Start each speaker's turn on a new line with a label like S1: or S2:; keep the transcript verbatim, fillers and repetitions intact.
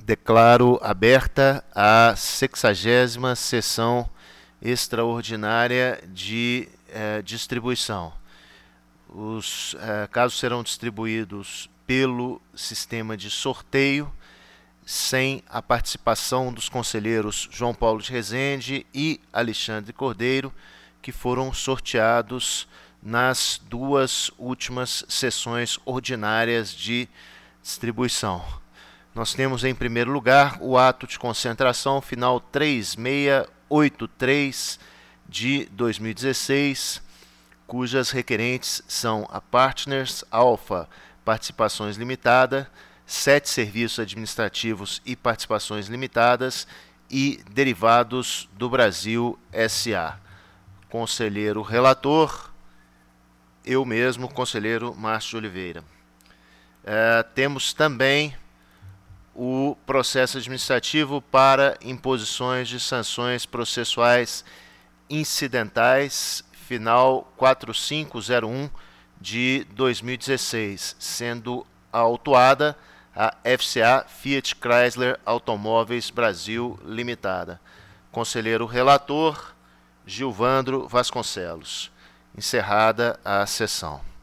S1: Declaro aberta a sexagésima sessão extraordinária de eh, distribuição. Os eh, casos serão distribuídos pelo sistema de sorteio, sem a participação dos conselheiros João Paulo de Rezende e Alexandre Cordeiro, que foram sorteados nas duas últimas sessões ordinárias de distribuição. Nós temos em primeiro lugar o ato de concentração final três mil seiscentos e oitenta e três de dois mil e dezesseis, cujas requerentes são a Partners Alpha Participações Limitada, Sete Serviços Administrativos e Participações Limitadas e Derivados do Brasil S A Conselheiro relator, eu mesmo, conselheiro Márcio de Oliveira. É, temos também o processo administrativo para imposições de sanções processuais incidentais, final quatro mil quinhentos e um de dois mil e dezesseis, sendo autuada a F C A Fiat Chrysler Automóveis Brasil Limitada. Conselheiro relator, Gilvandro Vasconcelos. Encerrada a sessão.